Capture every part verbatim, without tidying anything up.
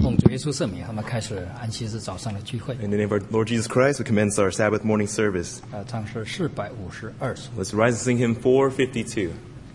奉主耶稣圣名，我们开始安息日早上的聚会。 In the name of our Lord Jesus Christ, we commence our Sabbath morning service. 呃，唱诗四百五十二首。 Let's rise and sing hymn four fifty-two.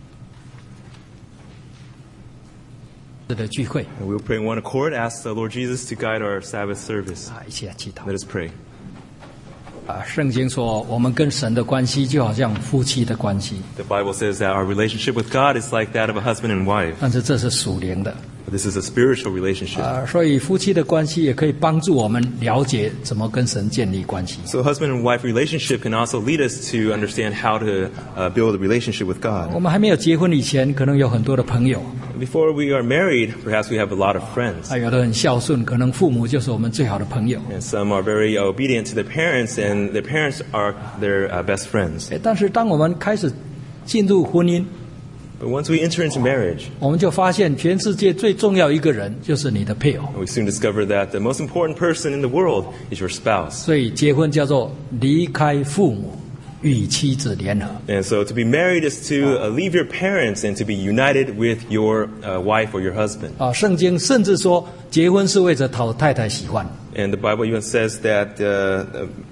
的聚会 And we'll pray in one accord, ask the Lord Jesus to guide our Sabbath service. 啊，一起来祈祷。 Let us pray. 啊，圣经说，我们跟神的关系就好像夫妻的关系， The Bible says that our relationship with God is like that of a husband and wife. 但是这是属灵的 This is a spiritual relationship. 啊，所以夫妻的关系也可以帮助我们了解怎么跟神建立关系。 So husband and wife relationship can also lead us to understand how to uh, build a relationship with 我 God. 们还没有结婚以前，可能有很多的朋友， Before we are married, perhaps we have a lot of friends. 啊，有的很孝顺，可能父母就是我们最好的朋友。 And some are very obedient to their parents, and their parents are their uh, best friends. 哎，但是当我们开始进入婚姻， But once we enter into marriage, 我们就发现全世界最重要一个人就是你的配偶。 we soon discover that the most important person in the world is your spouse. 所以结婚叫做离开父母，与妻子联合。 And so to be married is to uh, leave your parents and to be united with your uh, wife or your husband. 啊，圣经甚至说，结婚是为着讨太太喜欢。 And the Bible even says that uh,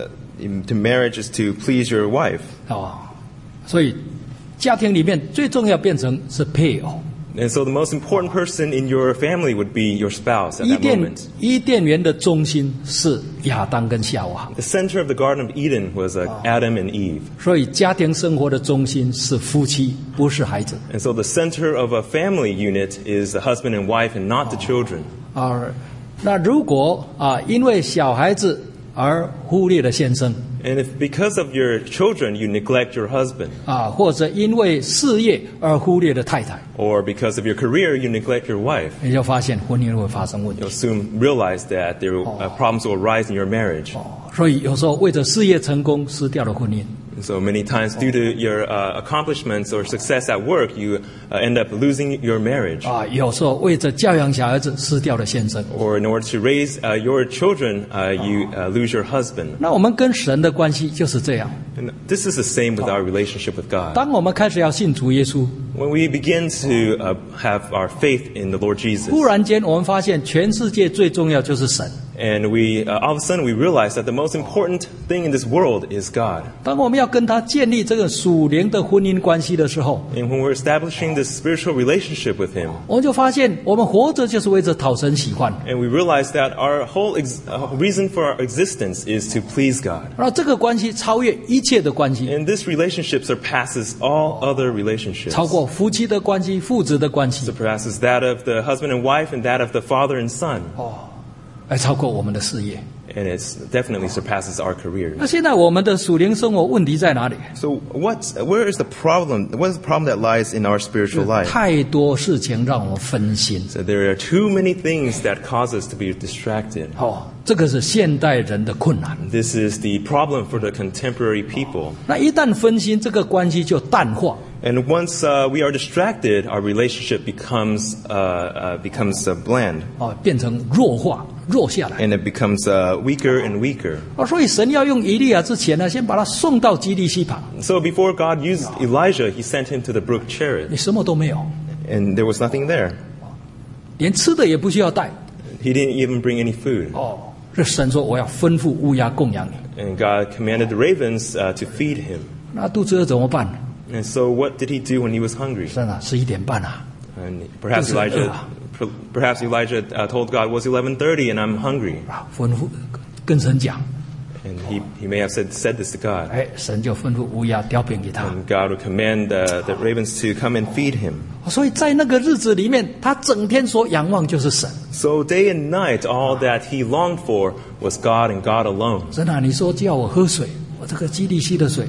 uh, to marriage is to please your wife. 啊，所以家庭里面最重要变成是配偶。 And so the most important person in your family would be your spouse at 伊 that 甸 moment. 伊甸园的中心是亚当跟夏娃， The center of the Garden of Eden was uh, Adam and Eve. 所以家庭生活的中心是夫妻，不是孩子。 And so the center of a family unit is the husband and wife and not the children. 啊，那如果啊因为小孩子而忽略了先生 And if because of your children you neglect your husband, 啊，或者因为事业而忽略了太太， or because of your career you neglect your wife, 你就发现婚姻会发生问题 you'll。soon realize that there uh, problems will arise in your marriage. 所以有时候为着事业成功失掉了婚姻， And so many times due to your uh, accomplishments or success at work, you uh, end up losing your marriage. 啊，有时候为着教养小孩子失掉了先生。 Or in order to raise uh, your children, uh, you uh, lose your husband. 那我们跟神的关系就是这样。 And this is the same with our relationship with God. 当我们开始要信主耶稣， When we begin to uh, have our faith in the Lord Jesus, 忽然间我们发现全世界最重要就是神。 and we uh, all of a sudden we realize that the most important thing in this world is God. 当我们要跟他建立这个属灵的婚姻关系的时候， And when we're establishing this spiritual relationship with Him, 我们就发现我们活着就是为着讨神喜欢。 and we realize that our whole ex- uh, reason for our existence is to please God. 然后这个关系超越一切的关系， And this relationship surpasses all other relationships. 超过夫妻的关系、父子的关系， Surpasses that of the husband and wife and that of the father and son. 还超过我们的事业。 And it definitely surpasses our careers. 那现在我们的属灵生活问题在哪里？ So what's, where is the problem? What is the problem that lies in our spiritual life? 太多事情让我们分心。 So there are too many things that cause us to be distracted. 哦，这个是现代人的困难。 This is the problem for the contemporary people. 那一旦分心，这个关系就淡化。 And once uh, we are distracted, our relationship becomes uh, uh, becomes uh, bland, 哦，变成弱化，弱下来。 and it becomes uh, weaker and weaker. 哦，所以神要用以利亚之前呢，先把他送到基利西旁， So before God used Elijah, He sent him to the brook Cherith, 你什么都没有， and there was nothing there. 连吃的也不需要带。 He didn't even bring any food. 哦，这神说我要吩咐乌鸦供养你， And God commanded the ravens uh, to feed him. 那肚子饿怎么办？ And so what did he do when he was hungry? 神啊，十一点半啊， And perhaps This is- Elijah, per- perhaps Elijah uh, told God, "Well, it's eleven thirty, and I'm hungry." 啊，吩咐跟神讲， And he, he may have said said this to God. 哎，神就吩咐乌鸦叼饼给他。 And God would command uh, the ravens to come and feed him. 所以在那个日子里面，他整天所仰望就是神。 So day and night, all that he longed for was God and God alone. 神啊，你说叫我喝水，我这个基利西的水，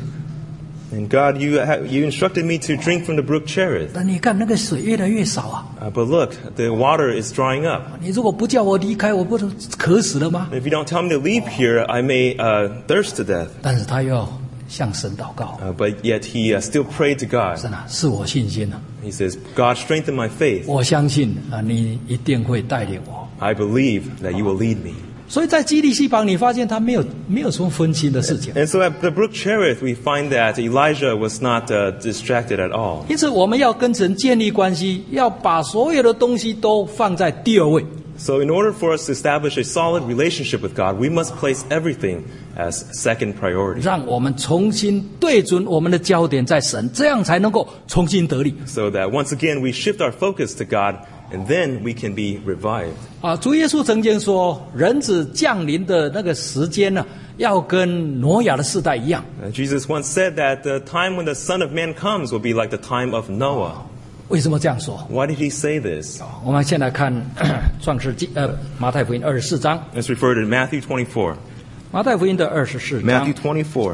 And God, you ha- you instructed me to drink from the brook Cherith. 但你看那个水越来越少啊！ Uh, but look, the water is drying up. 你如果不叫我离开，我不是渴死了吗？ If you don't tell me to leave here, I may uh, thirst to death. 但是他又要向神祷告， Uh, but yet he uh, still prayed to God. 神啊，是我信心啊， He says, God, strengthen my faith. 我相信啊，你一定会带领我。 I believe that you will lead me. 所以在基利西旁，你发现他没有没有什么分心的事情。 And so at the brook Cherith, we find that Elijah was not uh, distracted at all. 因此，我们要跟神建立关系，要把所有的东西都放在第二位。 So in order for us to establish a solid relationship with God, we must place everything as second priority. 让我们重新对准我们的焦点在神，这样才能够重新得力。 So that once again we shift our focus to God, and then we can be revived. 啊，主耶稣曾经说，人子降临的那个时间呢，要跟挪亚的世代一样。 Uh, Jesus once said that the time when the Son of Man comes will be like the time of Noah. 为什么这样说？ Why did he say this? 我们先来看创世纪，呃，马太福音二十四章， Let's refer to Matthew twenty-four. 马太福音的二十四章 Matthew。twenty-four.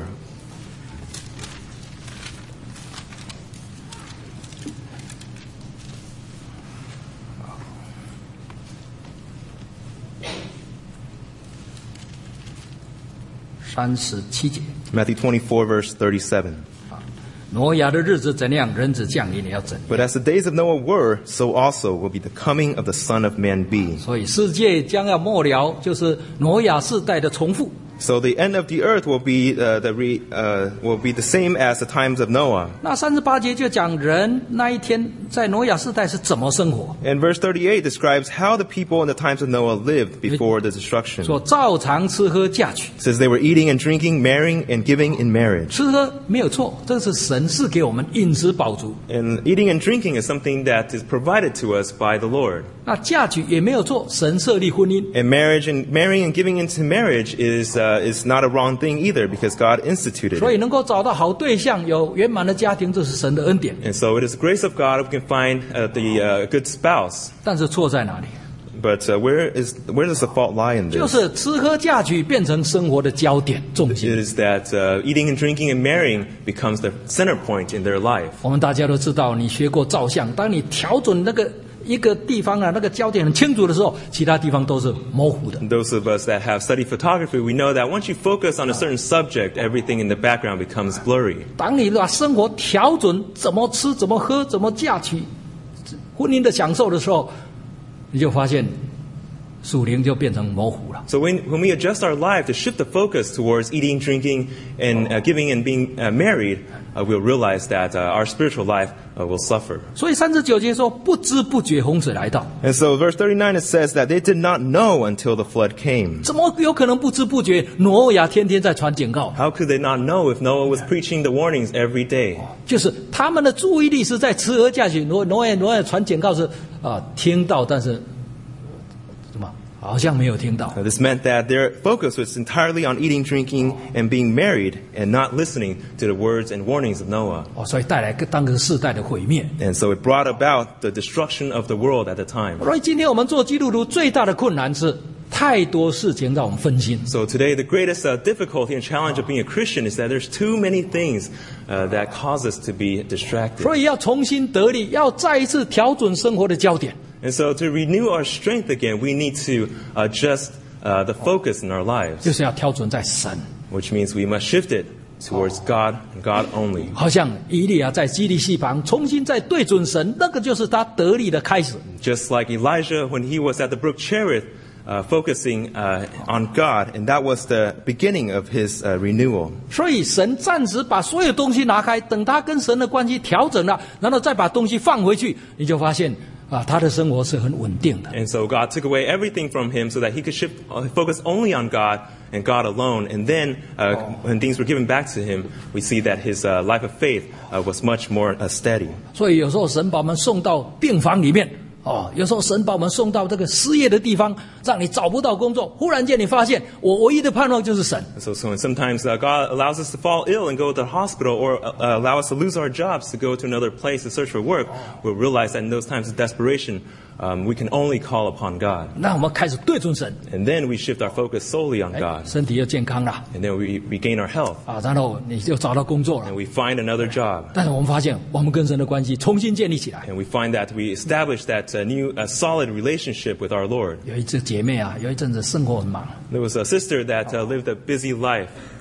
三十七节， Matthew twenty-four, verse thirty-seven. 挪亚的日子怎样，人子降临也要怎样。 But as the days of Noah were, so also will be the coming of the Son of Man be. 所以世界将要末了，就是挪亚世代的重复。 So the end of the earth will be uh, the re, uh, will be the same as the times of Noah. 那三十八节就讲人那一天在挪亚世代是怎么生活， And verse thirty-eight describes how the people in the times of Noah lived before the destruction. 说照常吃喝嫁娶。 It says they were eating and drinking, marrying and giving in marriage. 吃喝没有错，这是神是给我们饮食饱足。 And eating and drinking is something that is provided to us by the Lord. 那嫁娶也没有错，神设立婚姻。 And marriage and marrying and giving into marriage is uh, is not a wrong thing either, because God instituted 所以 it. 能够找到好对象，有圆满的家庭，这是神的恩典。 And so it is the grace of God if we can find uh, the uh, good spouse. 但是错在哪里？ But uh, where is where does the fault lie in 就 this? 是吃喝嫁娶变成生活的焦点重 It 心。 is that uh, eating and drinking and marrying becomes the center point in their life. 我们大家都知道，你学过照相，当你调准那个一个地方啊，那个焦点很清楚的时候，其他地方都是模糊的。 And those of us that have studied photography, we know that once you focus on a certain subject, everything in the background becomes blurry. 当你把生活调准，怎么吃、怎么喝、怎么嫁娶，婚姻的享受的时候，你就发现属灵就变成模糊了。 So when, when we adjust our life to shift the focus towards eating, drinking, and uh, giving and being uh, married, uh, we'll realize that uh, our spiritual life uh, will suffer. 所以三十九节说，不知不觉洪水来到， And so verse thirty-nine, it says that they did not know until the flood came. 怎么有可能不知不觉？挪亚天天在传警告， How could they not know if Noah was preaching the warnings every day? 就是他们的注意力是在吃喝嫁娶。挪挪亚挪亚传警告是啊，听到但是什么好像没有听到。 Now, this meant that their focus was entirely on eating, drinking, and being married, and not listening to the words and warnings of Noah. 哦，所以带来当个世代的毁灭。 And so it brought about the destruction of the world at the time. 所以今天我们做基督徒最大的困难是太多事情让我们分心。 So today, the greatest uh, difficulty and challenge of being a Christian is that there's too many things uh, that cause us to be distracted. 所以要重新得力，要再一次调整生活的焦点。 And so to renew our strength again, we need to adjust uh, the focus in our 就 lives, 是要调整在神， which means we must shift it towards God and God only. 好像以利亚在基利溪旁重新再对准神，那个就是他得力的开始。 Just like Elijah when he was at the brook Cherith, uh, focusing uh, on God, and that was the beginning of his uh, renewal. 所以神暂时把所有东西拿开，等他跟神的关系调整了，然后再把东西放回去，你就发现啊，他的生活是很稳定的。 And so God took away everything from him so that he could shift, uh, focus only on God and God alone. And then uh, when things were given back to him, we see that his uh, life of faith uh, was much more uh, steady. 所以有时候神把我们送到病房里面，哦，有时候神把我们送到这个失业的地方，让你找不到工作。忽然间你发现，我唯一的盼望就是神。 So, so sometimes uh, God allows us to fall ill and go to the hospital, or uh, allow us to lose our jobs to go to another place to search for work. We'll realize that in those times of desperation, um, we can only call upon God. 那我们开始对准神， And then we shift our focus solely on 哎 God. 身体又健康了 And then we regain our health. 啊，然后你就找到工作了 And。we find another job. 但是我们发现，我们跟神的关系重新建立起来。 And we find that we establish that uh, new, uh, solid relationship with our Lord. 有一次姐妹啊，有一阵子生活很忙， There was a sister that uh, lived a busy life.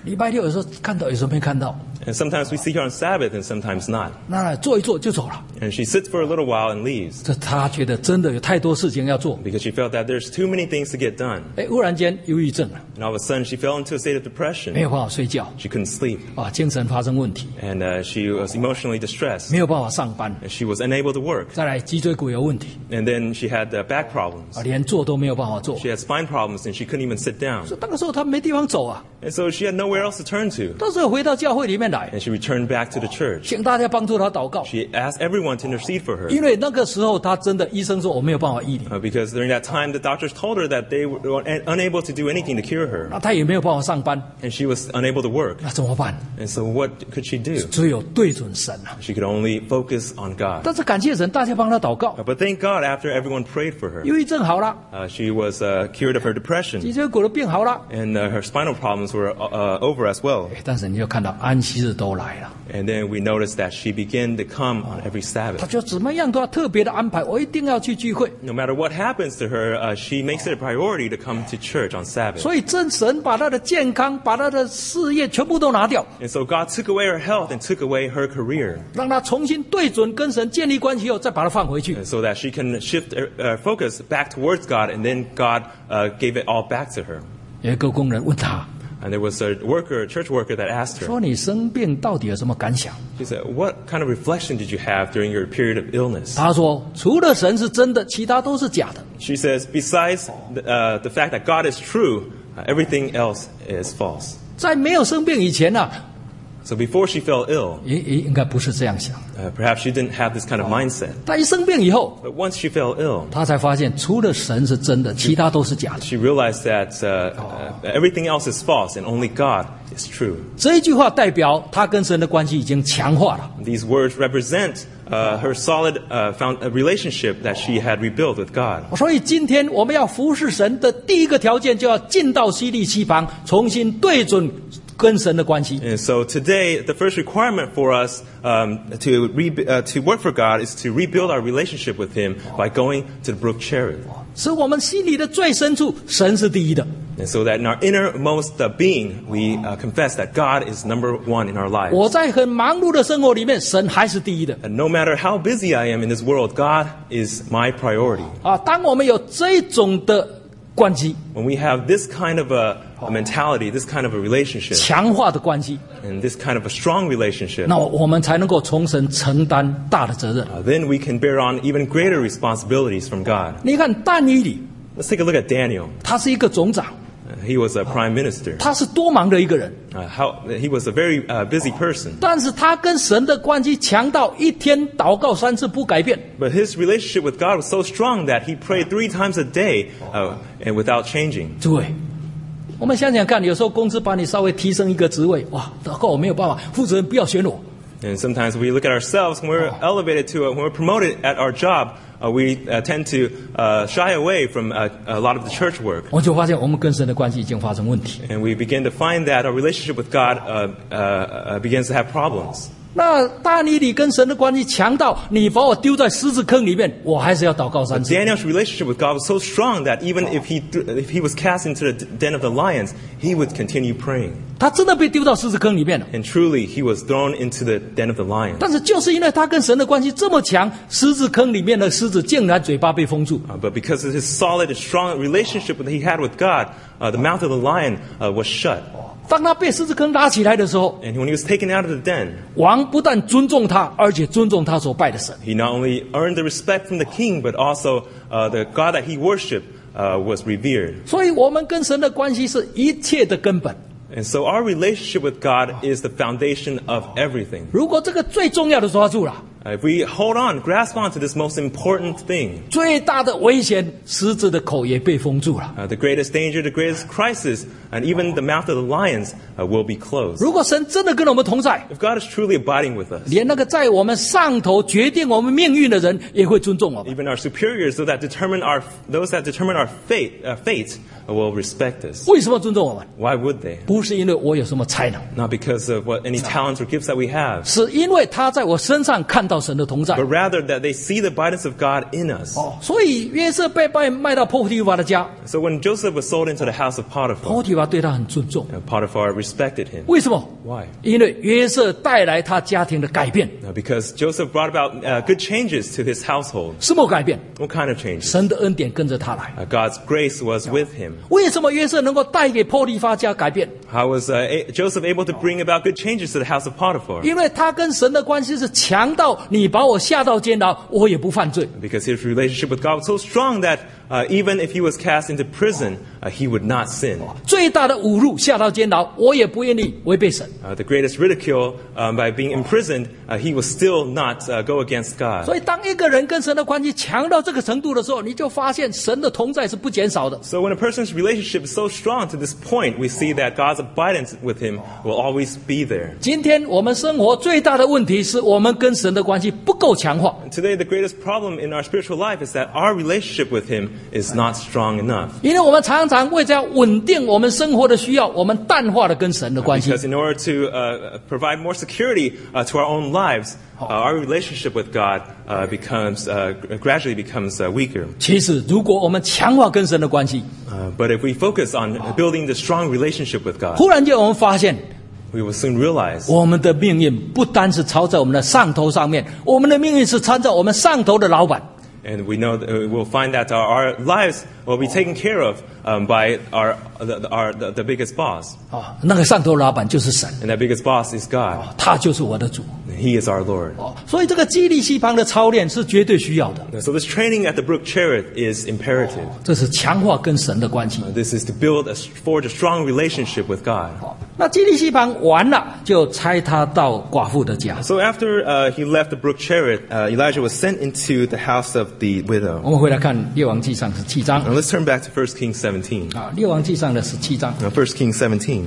礼拜六有时候看到，有时候没看到。 And sometimes we see her on Sabbath and sometimes not. 那坐一坐就走了。 And she sits for a little while and leaves 这他觉得真的有太多事情要做。 because she felt that there's too many things to get done. 哎，忽然间忧郁症了， And all of a sudden she fell into a state of 没 depression. 有办法睡觉 She couldn't sleep. 啊，精神发生问题， And uh, she was emotionally distressed. 没有办法上班， And she was unable to work. 再来脊椎骨有问题 And then she had uh, back problems. 啊，连坐都没有办法坐。 She had spine problems and she couldn't even sit down. 所以那个时候他没地方走啊， And so she had nowhere else to turn to. 到时候回到教会里面来， And she returned back to the church. 请大家帮助他祷告， She asked everyone to intercede for her. 因为那个时候他真的医生说我没有办法医你， Uh, because during that time, the doctors told her that they were un- unable to do anything to cure her. 那他也没有办法上班， And she was unable to work. 那怎么办？ And so what could she do? 只有对准神啊。 She could only focus on God. 但是感谢神，大家帮他祷告 Uh,，but thank God after everyone prayed for her, 忧郁症好了， uh, she was uh, cured of her 脊 depression. 椎骨的病好了， And uh, her spinal problems were uh, uh, over as well. 哎但是你就看到安息日都来了， And then we noticed that she began to come on every 他 Sabbath. 就怎么样都要特别的安排，我一定要去聚会。 No matter what happens to her, uh, she makes it a priority to come to church on Sabbath. 所以真神把他的健康、把他的事业全部都拿掉， And so God took away her health and took away her career. 让他重新对准跟神建立关系后，再把他放回去。 And so that she can shift her uh, focus back towards God, and then God uh, gave it all back to her. 有一个工人问他 And there was a worker, a church worker, that asked her, 说：“你生病到底有什么感想 she said, what kind of reflection did you have during your period of？” illness? 他说：“除了神是真的，其他都是假的。 She says, besides the, uh, the fact that God is true, uh, everything else is false. 在没有生病以前呢、啊， So before she fell ill, 也也应该不是这样想。 uh, perhaps she didn't have this kind of mindset. 但一生病以后， But once she fell ill, 他才发现，除了神是真的，其他都是假的。 she realized that uh, uh, everything else is false and only God is true. 这一句话代表他跟神的关系已经强化了。 These words represent uh, her solid uh, found, uh, relationship that she had rebuilt with God. 所以今天我们要服侍神的第一个条件，就要进到西利西旁，重新对准跟神的关系。 And so today, the first requirement for us um, to re- uh, to work for God is to rebuild our relationship with Him by going to the brook Cherith. 使我们心里的最深处，神是第一的。 And so that in our innermost uh, being, we uh, confess that God is number one in our lives. 我在很忙碌的生活里面，神还是第一的。 And no matter how busy I am in this world, God is my priority. 啊，当我们有这种的关系， When we have this kind of a, a mentality, this kind of a relationship, 强化的关系， and this kind of a strong relationship, 那我们才能够从神承担大的责任。 uh, then we can bear on even greater responsibilities from God. 你看但以理， Let's take a look at Daniel. 他是一个总长， Uh, he was a prime minister. 他是多忙的一个人， Uh, how, he was a very uh, busy person. 但是他跟神的关系强到一天祷告三次不改变。 But his relationship with God was so strong that he prayed three times a day uh, and without changing. 诸位，我们想想看，有时候公司把你稍微提升一个职位，哇，祷告我没有办法，负责人不要选我。 And sometimes we look at ourselves when we're elevated to, uh, when we're promoted at our job, uh, we uh, tend to uh, shy away from uh, a lot of the church work. 我就发现我们跟神的关系已经发生问题。 And we begin to find that our relationship with God uh, uh, uh, begins to have problems. 那但以理跟神的关系强到，你把我丢在狮子坑里面，我还是要祷告三次。 Daniel's relationship with God was so strong that even if he, if he was cast into the den of the lions, he would continue praying. 他真的被丢到狮子坑里面了。 And truly, he was thrown into the den of the lions. 但是就是因为他跟神的关系这么强，狮子坑里面的狮子竟然嘴巴被封住。 Uh, but because of his solid and strong relationship that he had with God, uh, the mouth of the lion uh, was shut. 当他被狮子坑拉起来的时候， And when he was taken out of the den, 王不但尊重他，而且尊重他所拜的神。 he not only earned the respect from the king, but also uh, the God that he worshipped uh, was revered. 所以我们跟神的关系是一切的根本。 And so our relationship with God is the foundation of everything. 如果这个最重要的抓住了， Uh, if we hold on, grasp on to this most important thing, 最大的危险，狮子的口也被封住了。 uh, the greatest danger, the greatest crisis, and even the mouth of the lions uh, will be closed. 如果神真的跟我们同在， If God is truly abiding with us, 连那个在我们上头决定我们命运的人也会尊重我们。 even our superiors, those that determine our, those that determine our fate, uh, fate will respect us. 为什么尊重我们？ Why would they? 不是因为我有什么才能， Not because of what any talents or gifts that we have, 是因为他在我身上看到神的同在。 but rather that they see the abundance of God in us. 哦，所以约瑟被卖卖到波提法的家， So when Joseph was sold into the house of 波 Potiphar, 提法对他很尊重。 uh, Potiphar respected him. 为什么？ Why? 因为约瑟带来他家庭的改变。 Uh, because Joseph brought about uh, good changes to his household. 什么改变？ What kind of changes? 神的恩典跟着他来。 Uh, God's grace was with him. 为什么约瑟能够带给波提法家改变？ How was uh, A- Joseph able to bring about good changes to the house of Potiphar? 因为他跟神的关系是强到你把我下到监牢，我也不犯罪。 Because his relationship with God was so strong that uh, even if he was cast into prison, uh, he would not sin. 最大的侮辱下到监牢，我也不愿意违背神。 Uh, the greatest ridicule um, by being imprisoned, uh, he will still not uh, go against God. 所以，当一个人跟神的关系强到这个程度的时候，你就发现神的同在是不减少的。 So when a person's relationship is so strong to this point, we see that God's abidance with him will always be there. 今天我们生活最大的问题是我们跟神的关系不够强化。 And today, the greatest problem in our spiritual life is that our relationship with him is not strong enough. 因为我们常常为了要稳定我们生活的需要，我们淡化了跟神的关系。 Because in order to uh, provide more security uh, to our own lives, uh, our relationship with God uh, becomes uh, gradually becomes uh, weaker. 其实，如果我们强化跟神的关系， Uh, but if we focus on building the strong relationship with God, 忽然间我们发现， we will soon realize 我们的命运不单是操在我们的上头上面，我们的命运是操在我们上头的老板。 and we know that uh, we'll find that our, our lives will be taken care of um, by our, the, our the, the biggest boss. 啊，那个上头老板就是神， And that biggest boss is God. 他就是我的主。 And He is our Lord. 哦，所以这个基利溪旁的操练是绝对需要的， So this training at the brook Cherith is imperative. 这是强化跟神的关系。 Uh, This is to build a, forge a strong relationship with God. 那基利溪旁完了，就差他到寡妇的家。 So after uh, he left the brook Cherith, uh, Elijah was sent into the house of the widow. 我们回来看列王记上十七章 Now let's turn back to First Kings seventeen. 啊，列王记上的十七章 Now First Kings seventeen,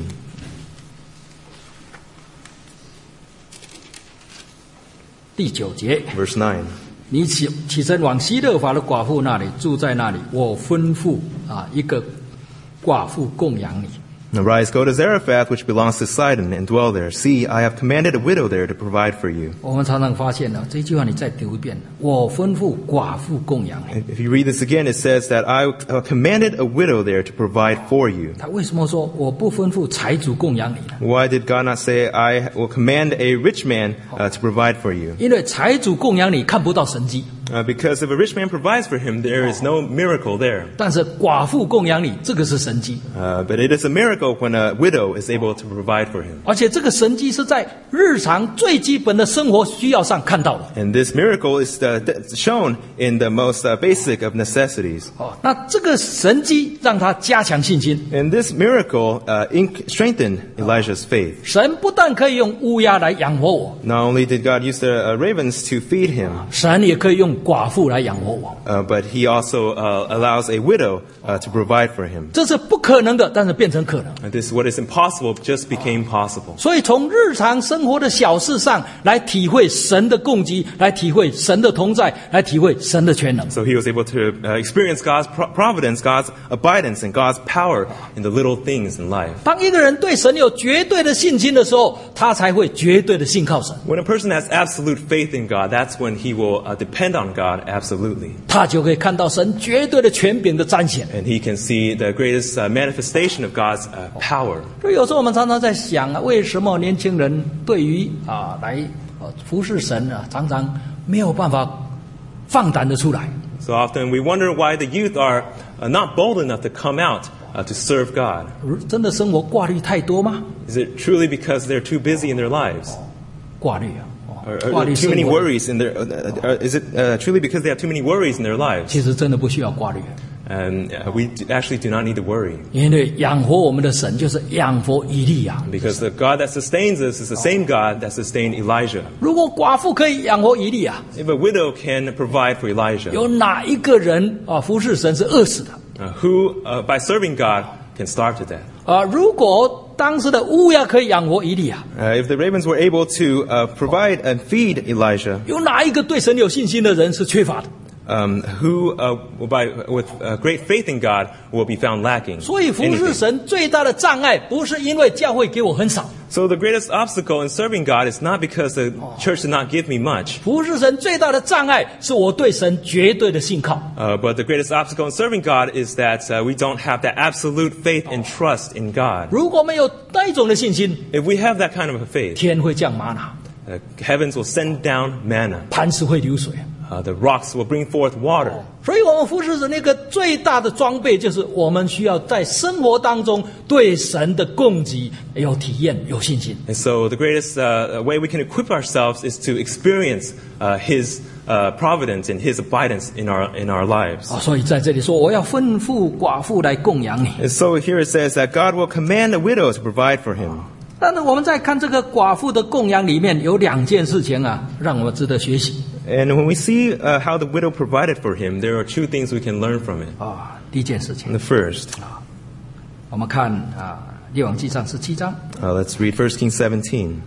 第九节， verse nine. 你起起身往西勒法的寡妇那里住在那里，我吩咐啊一个寡妇供养你。 Arise, go to Zarephath, which belongs to Sidon, and dwell there. See, I have commanded a widow there to provide for you. 我们常常发现呢，这句话你再读一遍，我吩咐寡妇供养你。 If you read this again, it says that I uh, commanded a widow there to provide for you. 他为什么说我不吩咐财主供养你呢？ Why did God not say, I will command a rich man uh, to provide for you? 因为财主供养你看不到神迹， Uh, because if a rich man provides for him, there is no miracle there. 但是寡妇供养你，这个是神迹， Uh, but it is a miracle when a widow is able to provide for him. 而且这个神迹是在日常最基本的生活需要上看到的。 And this miracle is uh, th- shown in the most uh, basic of necessities. 哦，那这个神迹让他加强信心。 And this miracle uh, inc- strengthened Elijah's faith. 神不但可以用乌鸦来养活我， Not only did God use the uh, ravens to feed him, 神也可以用寡妇来养活我。 uh, but he also uh, allows a widow uh, to provide for him. 这是不可能的，但是变成可能。 And this, what is impossible just became possible. 所以从日常生活的小事上来体会神的供给，来体会神的同在，来体会神的全能。 So he was able to uh, experience God's pro- providence, God's abidance, and God's power in the little things in life. 当一个人对神有绝对的信心的时候，他才会绝对的信靠神， When a person has absolute faith in God, that's when he will uh, depend on God absolutely. 他就可以看到神绝对的权柄的彰显。 And he can see the greatest uh, manifestation of God's uh, power. 所以有时候我们常常在想啊，为什么年轻人对于啊来呃服侍神啊，常常没有办法放胆的出来？ So often we wonder why the youth are uh, not bold enough to come out uh, to serve God. 真的生活挂虑太多吗？ Is it truly because they're too busy in their lives? 挂虑啊，哦 Or, 挂 or 虑 too 生 many 活。 worries in their? Uh, uh, is it uh, truly because they have too many worries in their lives? 其实真的不需要挂虑， And uh, we d- actually do not need to worry 因为养活我们的神就是养活以利亚。 because the God that sustains us is the same God that sustained Elijah. 如果寡妇可以养活以利亚， If a widow can provide for Elijah, 有哪一个人啊服侍神是饿死的？ uh, who uh, by serving God can starve to death? 啊，如果当时的乌鸦可以养活以利亚， Uh, if the ravens were able to uh, provide and feed Elijah, 有哪一个对神有信心的人是缺乏的？ um, who uh, by with uh, great faith in God will be found lacking. 所以服侍 anything. 神最大的障碍，不是因为教会给我很少， So the greatest obstacle in serving God is not because the church did not give me much, 服侍神最大的障碍是我对神绝对的信靠。 uh, but the greatest obstacle in serving God is that uh, we don't have that absolute faith and trust in God. 如果没有那一种的信心， If we have that kind of a faith, 天会降玛瑙， uh, heavens will send down manna. 磐石会流水。 Uh, the rocks will bring forth water. 所以我们服侍神那个最大的装备，就是我们需要在生活当中对神的供给有体验、有信心。 And so the greatest uh, way we can equip ourselves is to experience uh, His uh, providence and His abidance in our in our lives. 啊，所以在这里说，我要吩咐寡妇来供养你。 And so here it says that God will command the widow to provide for him. 但是我们在看这个寡妇的供养里面，有两件事情啊，让我们值得学习。 And when we see uh, how the widow provided for him, there are two things we can learn from it. 啊，第一件事情 The，first, 我们看啊，《列王纪上》十七章 uh, let's read First Kings seventeen,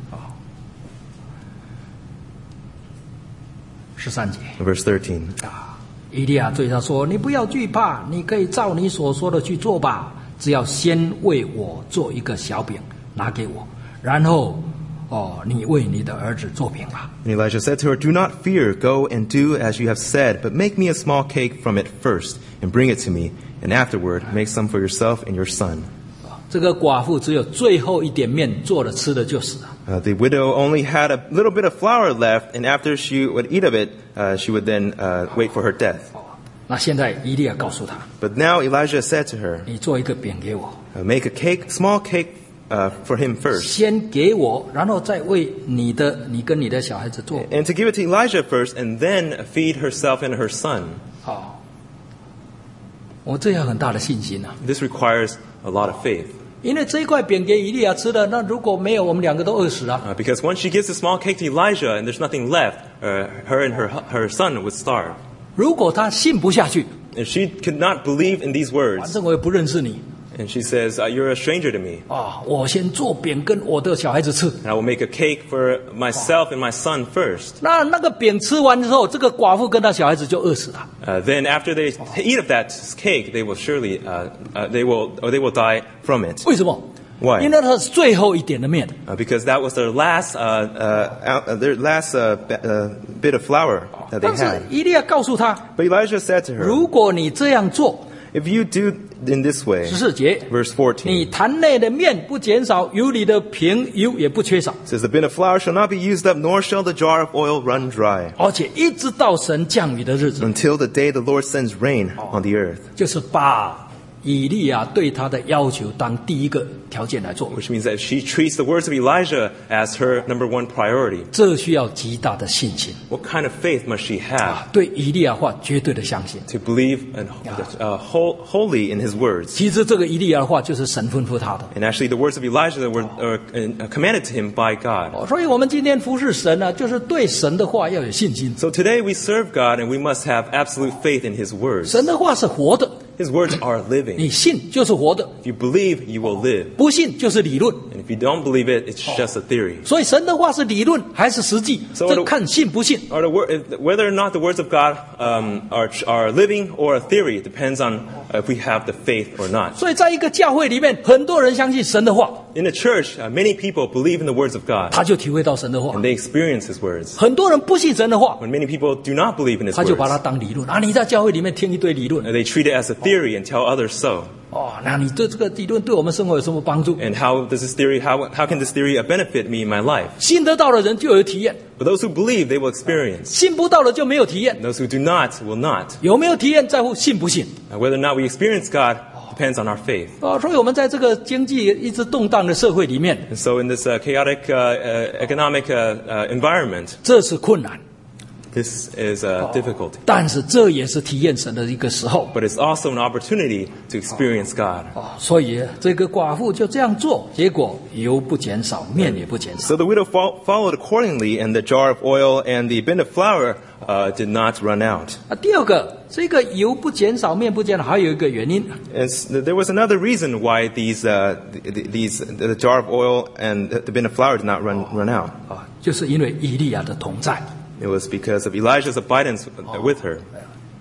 十三节 verse thirteen. 啊，以利亚对他说：“你不要惧怕，你可以照你所说的去做吧，只要先为我做一个小饼，拿给我，然后哦，你为你的儿子做饼吧。” And Elijah said to her, "Do not fear. Go and do as you have said, but make me a small cake from it first, and bring it to me, and afterward make some for yourself and your son." 这个寡妇只有最后一点面做了吃的就死了。 Uh, the widow only had a little bit of flour left, and after she would eat of it, uh, she would then uh, wait for her death. 那现在以利亚告诉他 But now Elijah said to her, 你做一个饼给我， uh, "Make a cake, small cake, uh, for him first, 先给我，然后再为你的你跟你的小孩子做。 and to give it to Elijah first, and then feed herself and her son." 好，我这要很大的信心啊， This requires a lot of faith, 因为这一块饼给以利亚吃的，那如果没有，我们两个都饿死了。 uh, because once she gives a small cake to Elijah, and there's nothing left, uh, her and her her son would starve. 如果他信不下去， And she could not believe in these 反 words, 正我也不认识你 and she says, uh, "You're a stranger to me. 啊，我先做饼跟我的小孩子吃。 And I will make a cake for myself and my son first." 那那个饼吃完之后，这个寡妇跟她小孩子就饿死了。 Uh, then after they eat of that cake, they will surely uh, uh, they will or they will die from it, 为什么？ Why? 因为它是最后一点的面。 uh, because that was their last uh, uh, out, uh, their last uh, b- uh, bit of flour that they 但是 had. 以利亚告诉他， But Elijah said to her, 如果你这样做， "If you do in this way," 十四节， verse 你 fourteen 坛内的面不减少，油里的瓶油也不缺少， says, "The bin of flour shall not be used up, nor shall the jar of oil run dry, 而且一直到神降雨的日子， until the day the Lord sends rain on the earth." 就是把以利亚对他的要求当第一个条件来做。 Which means that she treats the words of Elijah as her number one priority. 这需要极大的信心， What kind of faith must she have 对以利亚话绝对的相信。 to believe and uh, whole, wholly in his words? 其实这个以利亚的话就是神吩咐他的。 And actually, the words of Elijah that were uh, uh, commanded to him by God. 哦所以我们今天服侍神呢，就是对神的话要有信心。 So today we serve God and we must have absolute faith in his words. 神的话是活的， His words are 你 living. 信就是活的， If you believe, you will live. 不信就是理论。 And if you don't believe it, it's just a theory. 所以神的话是理论还是实际， So 这 the- 看信不信。 Or the word, if- whether or not the words of God um, are, are living or a theory depends on if we have the faith or not. 所以在一个教会里面，很多人相信神的话， In the church, uh, many people believe in the words of God 他就体会到神的话 and；they experience his words. 很多人不信神的话， When many people do not believe in his 他就把它 words, 当理论啊！你在教会里面听一堆理论 uh, they treat it as a theory and tell others so. 哦，那你对这个理论对我们生活有什么帮助？ And how does this theory, how, how can this theory uh, benefit me in my life? 信得到的人就有体验， But those who believe, they will experience. 信不到的就没有体验。 And those who do not will not. 有没有体验在乎信不信 Uh, whether or not we experience God depends on our faith. 啊？所以我们在这个经济一直动荡的社会里面， And so in this uh, chaotic uh, uh, economic uh, uh, environment, 这是困难， this is a difficulty. 但是这也是体验神的一个时候 But it's also an opportunity to experience God. 啊。所以这个寡妇就这样做，结果油不减少，面也不减少。 So the widow fo- followed accordingly, and the jar of oil and the bin of flour uh, did not run out. 啊，第二个，这个油不减少，面不减少，还有一个原因， And s- there was another reason why these, uh, th- th- these, the jar of oil and the bin of flour did not run, run out. 啊，就是因为以利亚的同在。 It was because of Elijah's abidance with her.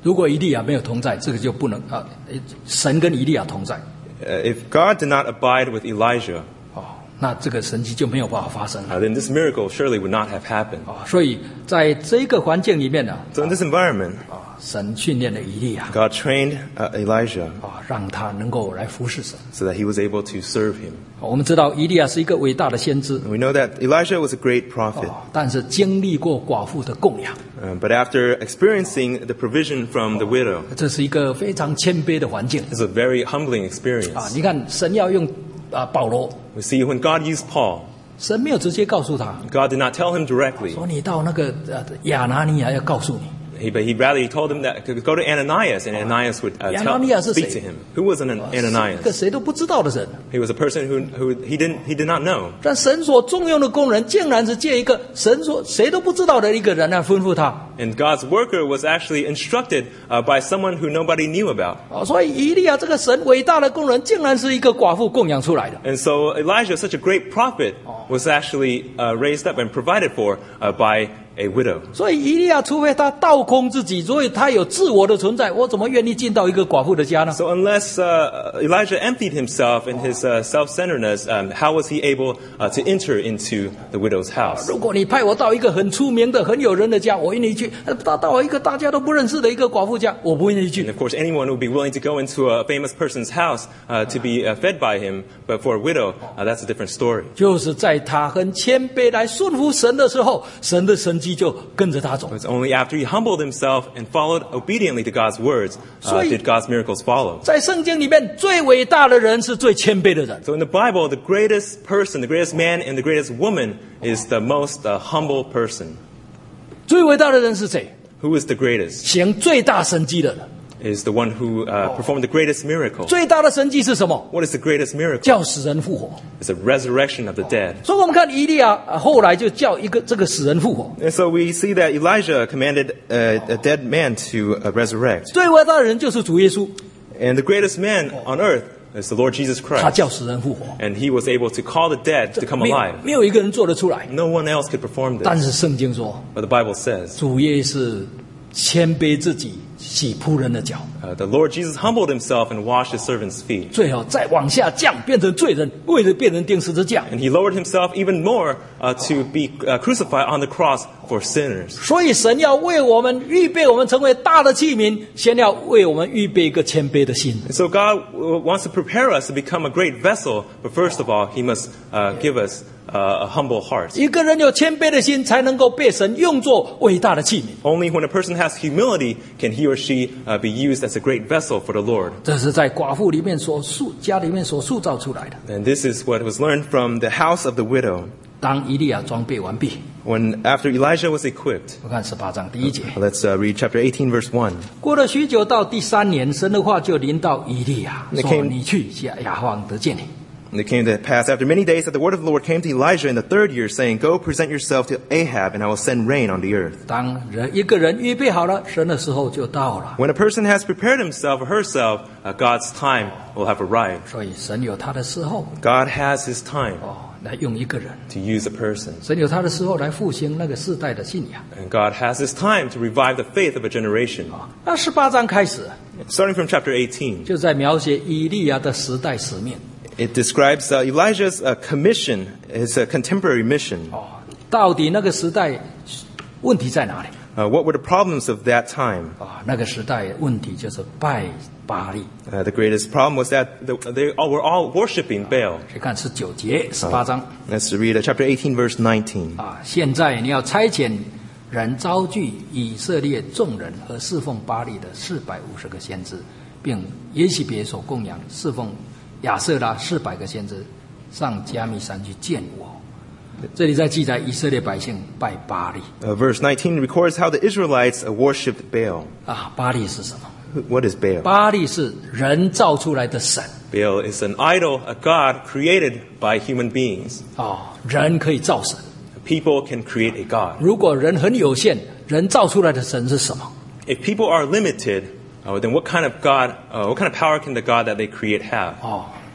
如果以利亚没有同在，这个就不能啊，神跟以利亚同在。 Uh, if God did not abide with Elijah, 哦，那这个神迹就没有办法发生 uh, 了。 then this miracle surely would not have happened. 啊，所以在这个环境里面呢， So in this environment, 啊，神训练了以利亚， God trained uh, Elijah 啊，让他能够来服侍神。 so that he was able to serve him. 我们知道以利亚是一个伟大的先知， And we know that Elijah was a great prophet. 啊，但是经历过寡妇的供养， Um, but after experiencing the provision from the widow, 这是一个非常谦卑的环境 it's a very humbling 啊！ experience. 你看，神要用啊保罗， We see when God used Paul, 神没有直接告诉他 God did not tell him directly, 说你到那个呃亚拿尼亚要告诉你。 he, but he rather he told him that go to Ananias, and Ananias would uh, tell, Ananias is speak 谁？ to him. Who was an 是一个 Ananias? 谁都不知道的人， He was a person who, who he didn't he did not know. 但神所重用的工人，竟然是借一个神所谁都不知道的一个人来吩咐他。 And God's worker was actually instructed uh, by someone who nobody knew about. 哦，所以以利亚这个神伟大的工人，竟然是一个寡妇供养出来的。 And so Elijah, such a great prophet, was actually uh, raised up and provided for uh, by a widow. 所以以利亚，除非他倒空自己，所以他有自我的存在，我怎么愿意进到一个寡妇的家呢？ So unless uh, Elijah emptied himself in his uh, self-centeredness, um, how was he able uh, to enter into the widow's house? 如果你派我到一个很出名的、很有人的家，我愿意去；到到一个大家都不认识的一个寡妇家，我不愿意 And 去。 of course, anyone would be willing to go into a famous person's house uh, to be uh, fed by him, but for a widow, uh, that's a different story. 就是在他很谦卑来顺服神的时候，神的神迹就跟着他走。 It's only after he humbled himself and followed obediently to God's words uh, 所以- did God's miracles follow. 在圣经里面，最伟大的人是最谦卑的人。 So in the Bible, the greatest person, the greatest man, and the greatest woman is the most uh, humble person. 最伟大的人是谁？ Who is the greatest? 行最大神迹的人。 Is the one who uh, performed the greatest miracle. 最大的神迹是什么？ What is the greatest miracle? 叫死人复活。 It's the resurrection of the dead. 所以我们看以利亚呃后来就叫一个这个死人复活。 And so we see that Elijah commanded uh, a dead man to uh, resurrect. 最伟大的人就是主耶稣， And the greatest man on earth is the Lord Jesus 他 Christ. 叫死人复活。 And he was able to call the dead to come 没有 alive. 没有一个人做得出来。 No one else could perform 但 this. 是圣经说， But the Bible says 主耶稣谦卑自己，洗仆人的脚， uh, the Lord Jesus humbled himself and washed his servants' feet. 最后再往下降，变成罪人，为了变成钉十字架。 And he lowered himself even more uh, to be uh, crucified on the cross for sinners. 所以神要为我们预备我们成为大的器皿，先要为我们预备一个谦卑的心。 And so God uh, wants to prepare us to become a great vessel, but first of all, he must uh, give us uh, a humble heart. 一个人有谦卑的心，才能够被神用作伟大的器皿。 Only when a person has humility can he or she uh, be used as a great vessel for the Lord. 这是在寡妇里面所塑家里面所塑造出来的。 And this is what was learned from the house of the widow. 当以利亚装备完毕， When after Elijah was equipped, 我看十八章第一节。 let's uh, read chapter eighteen, verse one. 过了许久，到第三年，神的话就临到以利亚，说：“ 那可以你去，亚亚方得见你。” And it came to pass after many days that the word of the Lord came to Elijah in the third year, saying, Go present yourself to Ahab, and I will send rain on the earth. 当人一个人预备好了，神的时候就到了。 When a person has prepared himself or herself, uh, God's time will have arrived. 所以神有他的时候 God has his time 哦，来用一个人； to use a person. 神有他的时候来复兴那个世代的信仰。 And God has his time to revive the faith of a generation. 那十八章开始， Starting from chapter eighteen, 就在描写以利亚的时代使命。 it describes uh, Elijah's uh, commission, his uh, contemporary mission. 哦，到底那个时代问题在哪里？ Uh, what were the problems of that time? 啊、那个时代问题就是拜巴利。 Uh, the greatest problem was that the, they all were all worshiping Baal. 去看十九节、十八章。 Let's read uh, chapter eighteen, verse nineteen. 啊，现在你要差遣人招聚以色列众人和侍奉巴利的四百五十个先知，并耶洗别所供养侍奉亚瑟拉四百个先知，上加密山去见我。这里在记载以色列百姓拜巴利 Uh, verse nineteen records how the Israelites uh, worshipped Baal. 啊，巴利是什么？ What is Baal? 巴利是人造出来的神 Baal is an idol, a god created by human beings. 啊，人可以造神。 People can create a god. 如果人很有限，人造出来的神是什么？ If people are limited, uh, then what kind of god, uh, what kind of power can the god that they create have? 哦，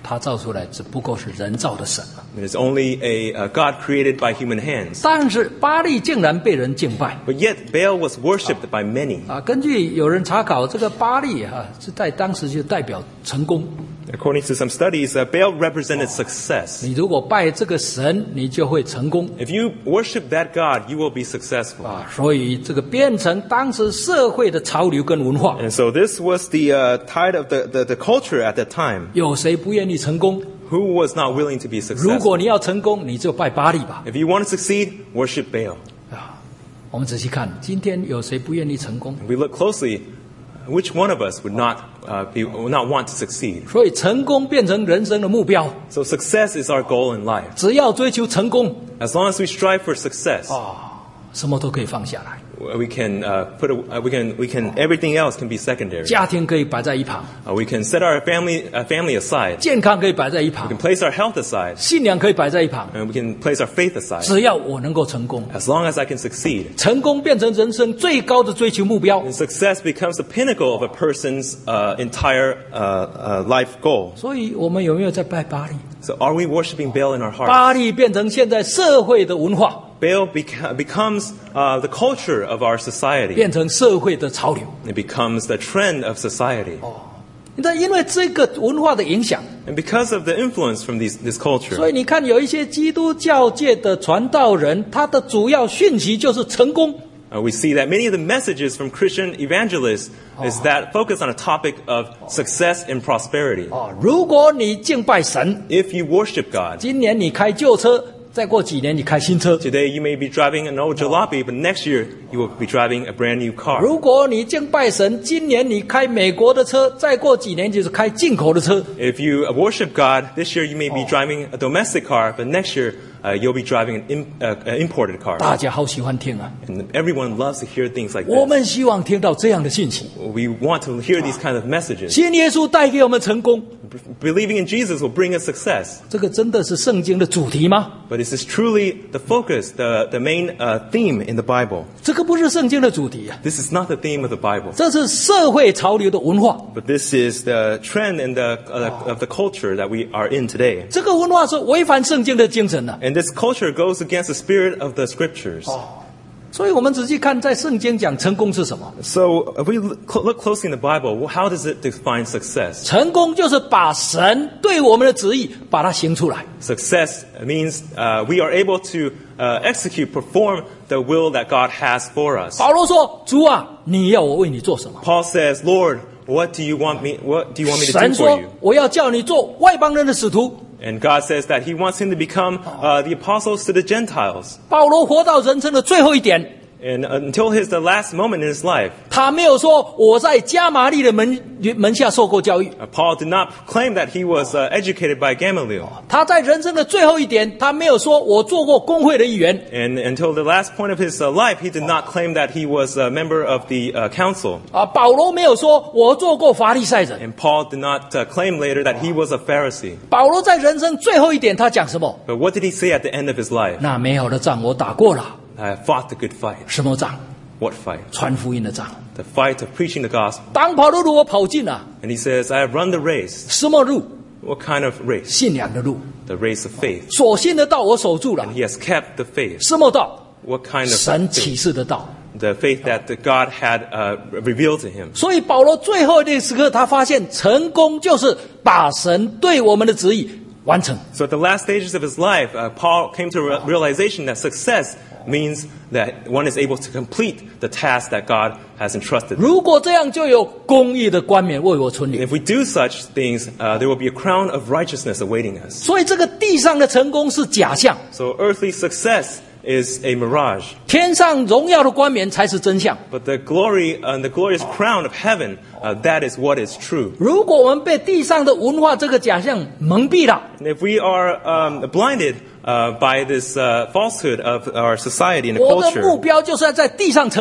他造出来只不过是人造的神了。 It is only a uh, God created by human hands. 但是巴力竟然被人敬拜 But yet Baal was worshipped by many. 啊！根据有人查考，这个巴力啊是在当时就代表成功。 According to some studies, uh, Baal represented success. 你如果拜这个神，你就会成功 If you worship that God, you will be successful. 啊！所以这个变成当时社会的潮流跟文化。 And so this was the uh, tide of the, the, the culture at that time. 有谁不愿意成功？ Who was not willing to be 如果 successful? 你要成功，你就拜巴力吧。 If you want to succeed, worship Baal. 啊，我们仔细看，今天有谁不愿意成功？ If we look closely, which one of us would not, uh, be, would not want to succeed? 所以成功变成人生的目标， So success is our goal in life. 只要追求成功 As long as we strive for success, 啊，什么都可以放下来， we can uh, put a, uh, we can we can everything else can be secondary. 家庭可以摆在一旁， Uh, we can set our family uh, family aside. 健康可以摆在一 We 旁 can，place our health aside, 信仰可以摆在一旁， and we can place our faith aside. 只要我能够成功， As long as I can succeed, 成功变成人生最高的追求目标。 and success becomes the pinnacle of a person's uh, entire uh, uh, life goal. 所以我们有没有在拜巴力？ So, are we worshiping Baal in our hearts? 巴力变成现在社会的文化， Baal beca- becomes uh, the culture of our society. 变成社会的潮流。 It becomes the trend of society. 那因为这个文化的影响， And because of the influence from these, this 所 culture, 以你看有一些基督教界的传道人，他的主要讯息就是成功。 uh, we see that many of the messages from Christian evangelists is that focus on a topic of success and prosperity. 哦，如果你敬拜神， If you worship God, 今年你开旧车，再过几年你开新车； today you may be driving an old jalopy, but next year you will be driving a brand new car. 如果你敬拜神，今年你开美国的车，再过几年就是开进口的车。 If you worship God, this year you may be driving a domestic car, but next year uh, you'll be driving an, im- uh, an imported car. 大家好喜欢听啊！ And everyone loves to hear things like 我 this. 们希望听到这样的信息。 We want to hear these kind of messages. 信耶稣带给我们成功， Believing in Jesus will bring us success. 这个真的是圣经的主题吗？ But is this truly the focus, the, the main uh, theme in the Bible? 这个不是圣经的主题啊， This is not the theme of the Bible. 这是社会潮流的文化。 But this is the trend and the, uh, of the culture that we are in today. 这个文化是违反圣经的精神的、 And this culture goes against the spirit of the scriptures. 所以我们仔细看，在圣经讲成功是什么？ So if we look look closely in the Bible, well, how does it define success? 成功就是把神对我们的旨意把它行出来。 Success means uh, we are able to uh, execute, perform the will that God has for us. 保罗说：“主啊，你要我为你做什么 Paul says, Lord, what do you want me, what do you want me？” to 神 do 说 for you?：“ 我要叫你做外邦人的使徒。 And God says that he wants him to become uh, the apostles to the Gentiles. ” 保罗活到人生的最后一点， And until his the last moment in his life, 他没有说我在加玛利的门门下受过教育。 uh, Paul did not claim that he was uh, educated by Gamaliel. 他在人生的最后一点，他没有说我做过工会的一员。 And until the last point of his uh, life, he did not claim that he was a member of the uh, council. 啊，保罗没有说我做过法利赛人。 And Paul did not uh, claim later that he was a Pharisee. 保罗在人生最后一点，他讲什么？ But what did he say at the end of his life? 那美好的仗我打过了。 I have fought the good fight. 什么仗？ What fight? 传福音的仗。 The fight of preaching the gospel. 当跑的路我跑尽了， And he says, I have run the race. 什么路？ What kind of race? 信仰的路。 The race of faith. 所信的道我守住了。 He has kept the faith. 什么道？ What kind of 神启 faith? 示的道。 The faith that the God had uh, revealed to him. 所以保罗最后的时刻，他发现成功就是把神对我们的旨意完成。 So at the last stages of his life, uh, Paul came to a re- realization that success means that one is able to complete the task that God has entrusted. 如果这样，就有公义的冠冕为我存留。 If we do such things, uh, there will be a crown of righteousness awaiting us. 所以这个地上的成功是假象， So earthly success is a mirage, 天上荣耀的冠冕才是真相。 but the glory and the glorious crown of heaven, uh, that is what is true. 如果我们被地上的文化这个假象蒙蔽了， And if we are um, blinded uh, by this uh, falsehood of our society and the 我的目 culture, 标就是要在地上成功。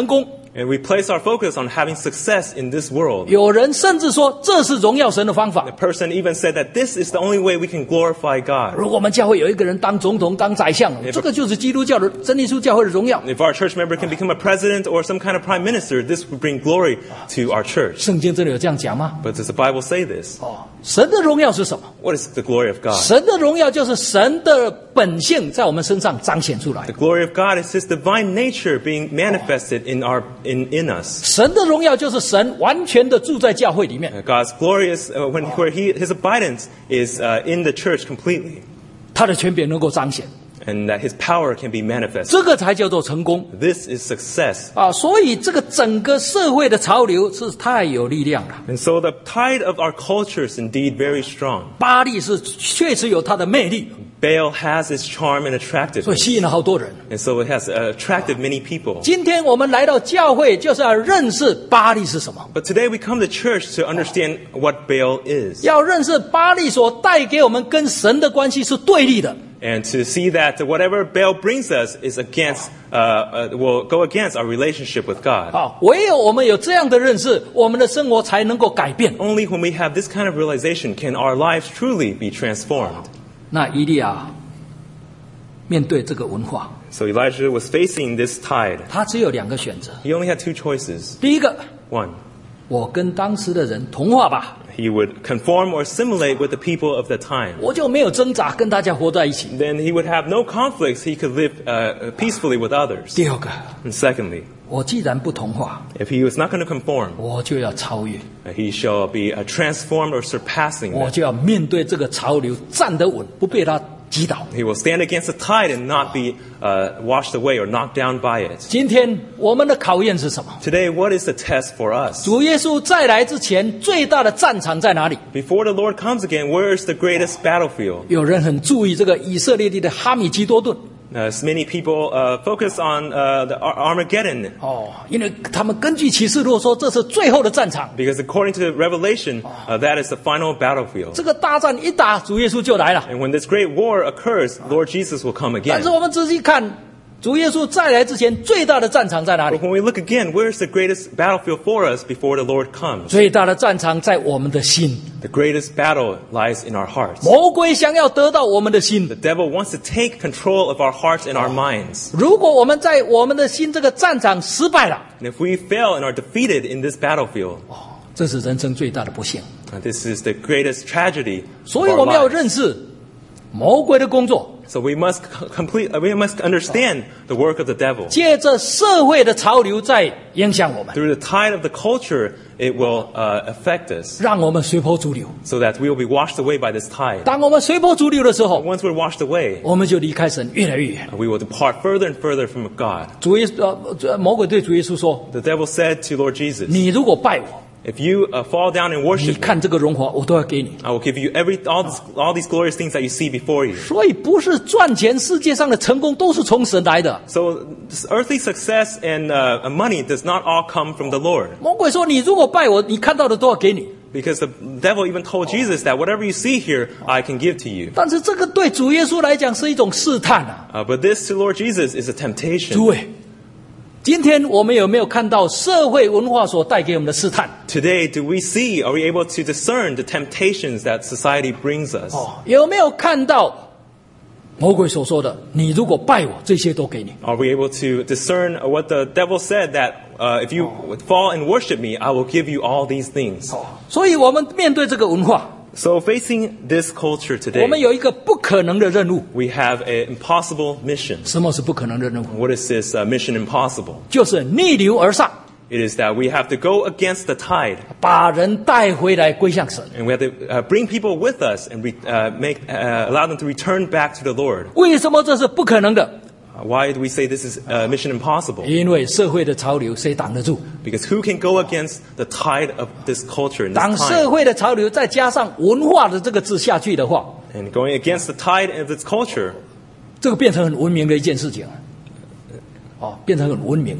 And we place our focus on having success in this world. 有人甚至说这是荣耀神的方法。 The person even said that this is the only way we can glorify God. 如果我们教会有一个人当总统、当宰相，这个就是基督教的真耶稣教会的荣耀。 If our church member can become a president or some kind of prime minister, this would bring glory to our church. 圣经真的有这样讲吗？ But does the Bible say this? 哦，神的荣耀是什么？ What is the glory of God? 神的荣耀就是神的本性在我们身上彰显出来。 The glory of God is His divine nature being manifested in our in, in us. 神的荣耀就是神完全的住在教会里面， Uh, God's glory is uh, when where He His abidance is uh, in the church completely, 他的权柄能够彰显， and that His power can be manifested. 这个才叫做成功 This is success. 啊！所以这个整个社会的潮流是太有力量了。 And so the tide of our culture is indeed very strong. 巴利是确实有它的魅力， Baal has its charm and 所以 attractiveness, 吸引了好多人。 and so it has uh, attracted many people. 今天我们来到教会，就是要认识巴利是什么， But today we come to church to understand what Baal is, 要认识巴利所带给我们跟神的关系是对立的。 and to see that whatever Baal brings us is against, uh, uh, will go against our relationship with God. 啊，唯有我们有这样的认识，我们的生活才能够改变。 Only when we have this kind of realization can our lives truly be transformed. 那以利亚面对这个文化， So Elijah was facing this tide. 他只有两个选择。 He only had two choices. 第一个， One, 我跟当时的人同化吧， he would conform or assimilate with the people of the time. 我就没有挣扎，跟大家活在一起。 Then he would have no conflicts. He could live uh, peacefully with others. 第二个， And secondly, 我既然不同化， if he was not going to conform, 我就要超越， he shall be uh, transformed or surpassing 我 them. 就要面对这个潮流，站得稳，不被它击倒。 He will stand against the tide and not be uh, washed away or knocked down by it. 今天我们的考验是什么？ Today, what is the test for us? 主耶稣再来之前，最大的战场在哪里？ Before the Lord comes again, where is the greatest battlefield? 有人很注意这个以色列地的哈米基多顿 Uh, as many people uh, focus on uh, the Ar- Armageddon 哦，因为他们根据启示录说这是最后的战场， because according to Revelation, uh, that is the final battlefield. 这个大战一打，主耶稣就来了。 And when this great war occurs, Lord Jesus will come 但 again. 是我们仔细看，主耶稣再来之前，最大的战场在哪里 But？when we look again, where's the greatest battlefield for us before the Lord comes? 最大的战场在我们的心。 The greatest battle lies in our hearts. 魔鬼想要得到我们的心 The，devil wants to take control of our hearts and our minds. 如果我们在我们的心这个战场失败了， And if we fail and are defeated in this battlefield, 这是人生最大的不幸。 uh, this is the greatest tragedy of 所以 our 我们要 lives. 认识魔鬼的工作， So we must c- complete, uh, we must understand the work of the devil. 借着社会的潮流在影响我们， Through the tide of the culture, it will uh, affect us 让我们随波逐流。 so that we will be washed away by this tide. 当我们随波逐流的时候， Once we're washed away, 我们就离开神越来越远。 we will depart further and further from God. 主耶稣呃，这魔鬼对主耶稣说 The devil said to Lord：“ Jesus, 你如果拜我， if you uh, fall down and 你 worship me, 看这个荣华，我都要给你。 I will give you every all, this, all these glorious things that you see before you. ” 所以不是赚钱，世界上的成功都是从神来的。 So this earthly success and uh, money does not all come from the Lord. 魔鬼说：“你如果拜我，你看到的都要给你。” Because the devil even told Jesus that whatever you see here, I can give to you. 但是这个对主耶稣来讲是一种试探啊！ Uh, but this to Lord Jesus is a temptation. 诸位，今天我们有没有看到社会文化所带给我们的试探？ Today, do we see, are we able to discern the temptations that society brings us? 哦，有没有看到魔鬼所说的：“你如果拜我，这些都给你。 Are we able to discern what the devil said that uh, if you would fall and worship me, I will give you all these things? ” 所以，我们面对这个文化， So facing this culture 我们 today, 有一个不可能的任务。 we have an impossible mission. 什么是不可能的任务？ What is this uh, mission impossible? 就是逆流而上， It is that we have to go against the tide, 把人带回来归向神。 and we have to uh, bring people with us and re- uh, make uh, allow them to return back to the Lord. 为什么这是不可能的？ Uh, why do we say this is uh, mission impossible? 因为社会的潮流谁挡得住？ Because who can go against the tide of this culture in 当 this 社 time? 会的潮流再加上文化的这个字下去的话， And going against the tide of this culture, 这个变成很文明的一件事情。哦，变成很文明啊！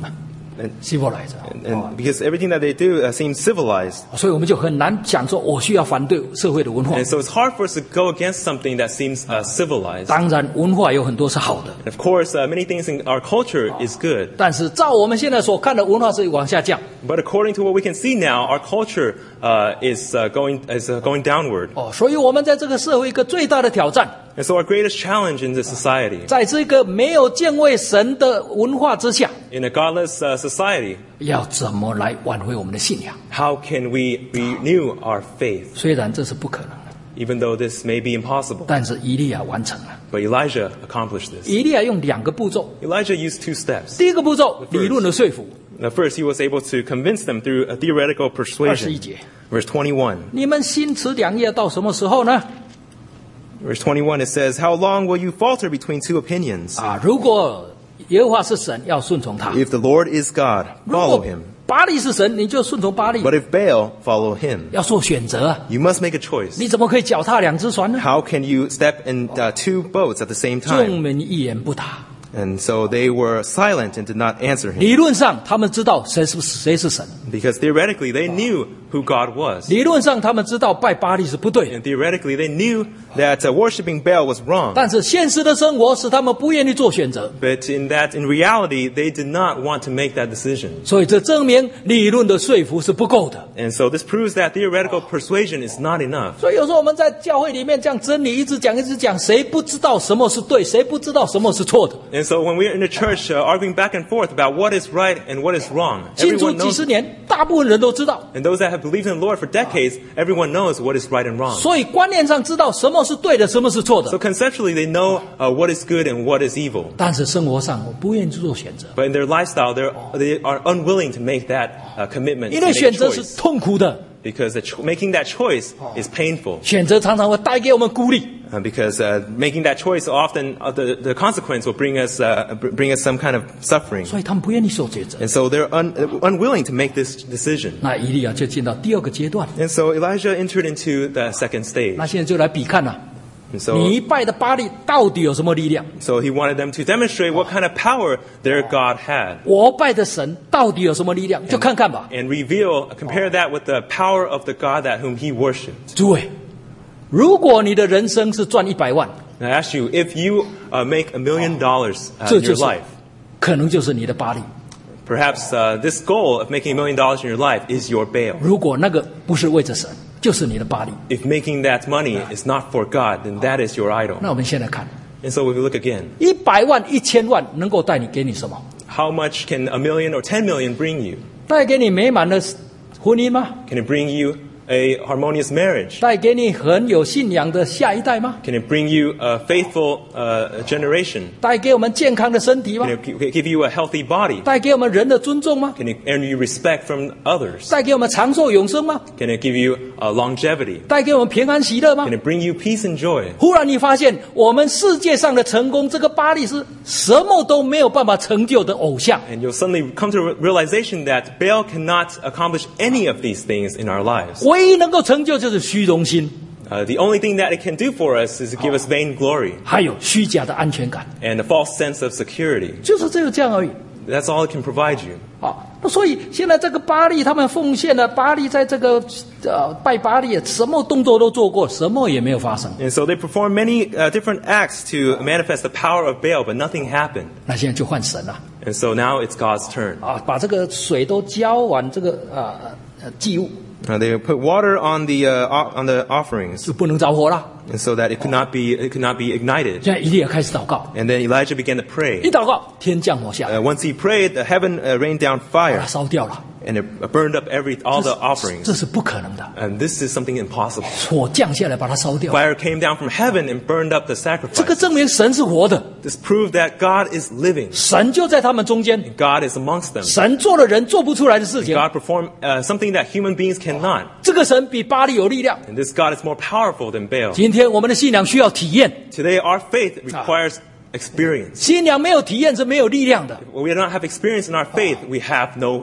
civilized， And because everything that they do uh, seems civilized. 所以我们就很难讲说我需要反对社会的文化。 And so it's hard for us to go against something that seems uh, civilized. 当然，文化有很多是好的， And of course, uh, many things in our culture is good. 但是照我们现在所看的文化是往下降。 But according to what we can see now, our culture uh, is uh, going is uh, going downward. 哦，所以我们在这个社会一个最大的挑战， And so our greatest challenge in this society, 在这个没有敬畏神的文化之下， in a godless uh, society, 要怎么来挽回我们的信仰？ how can we renew our faith? 虽然这是不可能的， Even though this may be impossible. 但是以利亚完成了。 But Elijah accomplished this. 以利亚用两个步骤， Elijah used two steps. 第一个步骤理论的说服， Now, first, he was able to convince them through a theoretical 二十一 persuasion. 节， Verse twenty-one. 你们心持两业到什么时候呢？ Verse twenty-one, it says, How long will you falter between two opinions? 啊，如果耶和华是神，要顺从他； If the Lord is God, 如 follow 果 him. 巴利是神，你就顺从巴利。 But if Baal, follow him. 要做选择啊！ You must make a choice. 你怎么可以脚踏两只船呢？ How can you step in uh, two boats at the same 众 time? 民一言不答。 And so they were silent and did not answer him. 理论上，他们知道谁是谁是神； Because theoretically, they knew who God was. 理论上，他们知道拜巴利是不对的。 And theoretically, they knew that uh, worshiping Baal was wrong. 但是现实的生活使他们不愿意做选择， But in that, in reality, they did not want to make that decision. 所以这证明理论的说服是不够的。 And so this proves that theoretical persuasion is not enough. 所以有时候我们在教会里面这样真理一直讲一直讲，谁不知道什么是对，谁不知道什么是错的？ And so when we're in the church uh, arguing back and forth about what is right and what is wrong, 信主 everyone 几 knows. 十年，大部分人都知道， And those that have believed in the Lord for decades, everyone knows what is right and wrong. 所以观念上知道什么是对的，什么是错 So 的。 conceptually, they know uh, what is good and what is evil. 但是生活上我不愿意去做选择， But in their lifestyle, they're, they are unwilling to make that uh, commitment, 因 to 为 make 选 a 择是 choice. 痛苦的， Because the cho- making that choice is painful. 选择常常会带给我们孤立。 Uh, because uh, making that choice often, uh, the, the consequence will bring us, uh, br- bring us some kind of suffering. 所以他们不愿意做抉择。 And so they're un- unwilling to make this decision. 那以利亚就进到第二个阶段， And so Elijah entered into the second stage. 那现在就来比看了、 And so, 你拜的巴利到底有什么力量？ so he wanted them to demonstrate what kind of power their God had. 我拜的神到底有什么力量？就看看吧。 And reveal, compare that with the power of the God that whom he worshipped. 诸位，如果你的人生是赚一百万， And I ask you, if you uh, make a million dollars uh, 这 in 就 your 是 life, 可能就是你的巴利。 perhaps uh, this goal of making a million dollars in your life is your Baal. 如果那个不是为着神，就是你的巴利。 If making that money is not for God, then that is your idol. 那我们现在看， And so if we look again, 一百万、一千万能够带你给你什么？ how much can a million or ten million bring you? 带给你美满的婚姻吗？ Can it bring you a harmonious marriage? 带给你很有信仰的下一代吗？ Can it bring you a faithful uh, generation? 带给我们健康的身体吗 Can？it gi- give you a healthy body? 带给我们人的尊重吗？ Can it earn you respect from others? 带给我们长寿永生吗？ Can it give you uh, longevity? 带给我们平安喜乐吗 Can？it bring you peace and joy? 忽然你发现，我们世界上的成功，这个巴利是什么都没有办法成就的偶像。 And you'll suddenly come to a realization that Baal cannot accomplish any of these things in our lives. 唯一能够成就就是虚荣心， Uh, the only thing that it can do for us is to give us vain glory 还有虚假的安全感， and a false sense of security. 就是只有这样而已。 That's all it can provide you. 啊，那所以现在这个巴利他们奉献了，巴利在这个呃拜巴利，什么动作都做过，什么也没有发生。 And so they perform many uh, different acts to manifest the power of Baal, but nothing happened. 那现在就换神了 And so now it's God's turn. 啊，把这个水都浇完这个呃呃祭物， Uh, they put water on the uh, o- on the offerings, 就不能着火了。 and so that it could not be it could not be ignited. 现在以利亚开始祷告， And then Elijah began to 一 pray. 祷告，天降火下来， Uh, once he prayed, the heaven uh, rained down 把 fire, 它烧掉了。 and it burned up every all the 这 offerings. 是不可能的， And this is something impossible. 火降下来把它烧掉。 Fire came down from heaven and burned up the 这个 sacrifice. 证明神是活的， This proved that God is living. 神就在他们中间， God is amongst them. 神做了人做不出来的事情。 God performed uh, something that human beings cannot. 这个神比巴利有力量。 And this God is more powerful than Baal. 今天我们的信仰需要体验， Today, our faith requires experience. 信仰没有体验是没有力量的。 When we do not have experience in our faith, we have no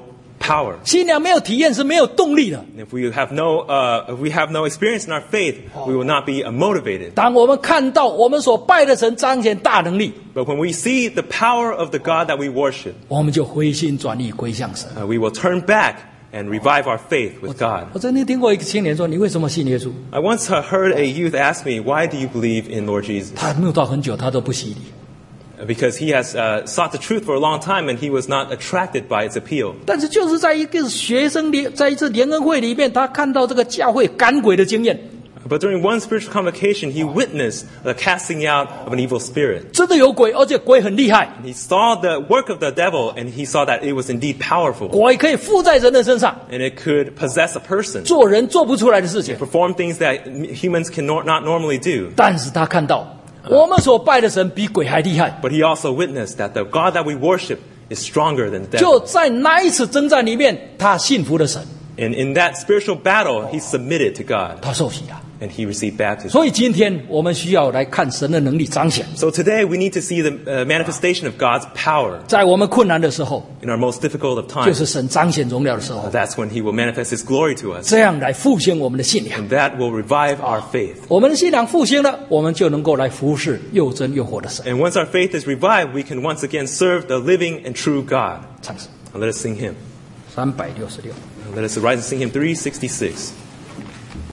power. 信仰没有体验是没有动力的。 And if we have no, uh, if we have no experience in our faith, we will not be uh, motivated. 当我们看到我们所拜的神彰显大能力， But when we see the power of the God that we worship, 我们就回心转意归向神。 uh, we will turn back and revive our faith with God. 我曾经听过一个青年说：“你为什么信耶稣 I once uh, heard a youth ask me, why do you believe in Lord Jesus?？” 他慕道很久，他都不洗礼。 Because he has uh, sought the truth for a long time and he was not attracted by its appeal. 但是就是在一个学生里，在一次联恩会里面，他看到这个教会赶鬼的经验， But during one spiritual convocation, he witnessed the casting out of an evil spirit. 真的有鬼，而且鬼很厉害， He saw the work of the devil and he saw that it was indeed powerful. 鬼可以附在人的身上， And it could possess a person, 做人做不出来的事情。 perform things that humans can nor- not normally do. 但是他看到我们所拜的神比鬼还厉害， But he also witnessed that the God that we worship is stronger than the 就 devil. 在那一次征战里面，他信服了神， And in that spiritual battle, he submitted to God 他受洗了。 and he received baptism. 所以今天我们需要来看神的能力彰显， So today we need to see the uh, manifestation of God's power 在我们困难的时候， in our most difficult of 就 times. 是神彰显荣耀的时候， That's when he will manifest his glory to us. 这样来复兴我们的信仰。 And that will revive our faith. 我们的信仰复兴了，我们就能够来服侍又真又活的神。 And once our faith is revived, we can once again serve the living and true God. 唱诗 And let us sing him. 三百六十六。 And let us rise and sing him three sixty-six.